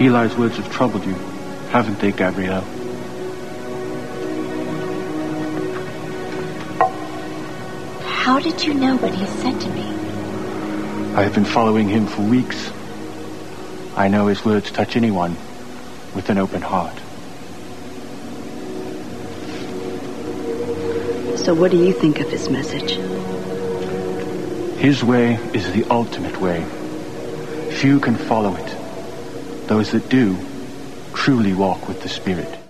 Eli's words have troubled you, haven't they, Gabrielle? How did you know what he said to me? I have been following him for weeks. I know his words touch anyone with an open heart. So what do you think of his message? His way is the ultimate way. Few can follow it. Those that do truly walk with the Spirit.